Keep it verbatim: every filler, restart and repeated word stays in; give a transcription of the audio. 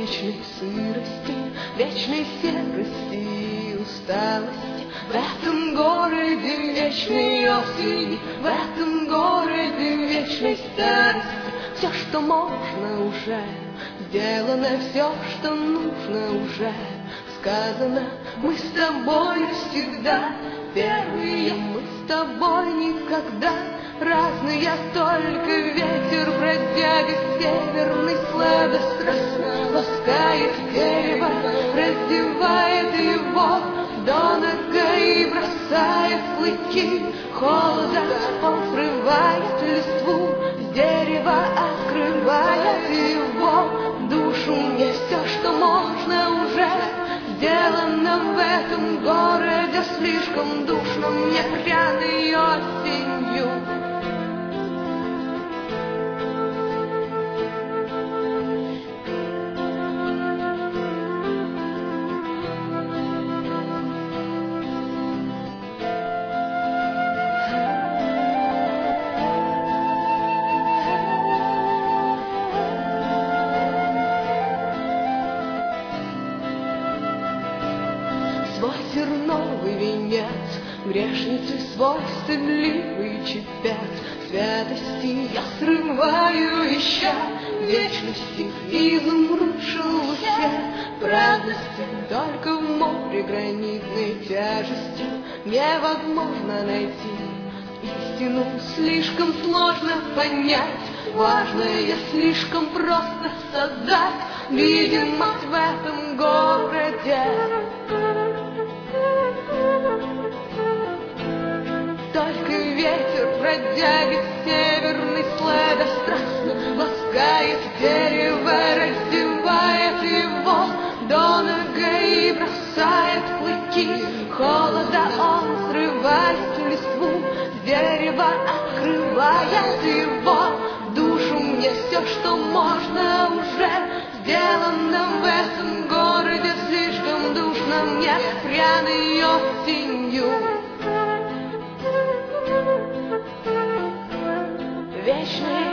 вечной сырости, вечной серости и усталости. В этом городе вечной осени, в этом городе вечной старости. Все, что можно, уже сделано, все, что нужно, уже сказано. Мы с тобой всегда первые, мы с тобой никогда разные, только ветер бродяга северный сладострастно ласкает дерево, раздевает его до нога и бросает клыки холода. Он срывает листву с дерева, открывает его душу. Мне все, что можно, уже сделано в этом городе. Слишком душно мне пряной осенью. Свой терновый венец, грешницы свой стыдливый чепец, святости я срываю, ища вечности, изумруд шелухе правдности. Только в море гранитной тяжести невозможно найти истину, слишком сложно понять, важное слишком просто создать видимость в этом городе. Только ветер бродяга северный сладострастно ласкает дерево, раздевает его до нога и бросает клыки холода. Он срывает листву с дерева, открывает его душу. Мне все, что можно, уже сделано в этом городе. Слишком душно мне пряной осенью. Вечная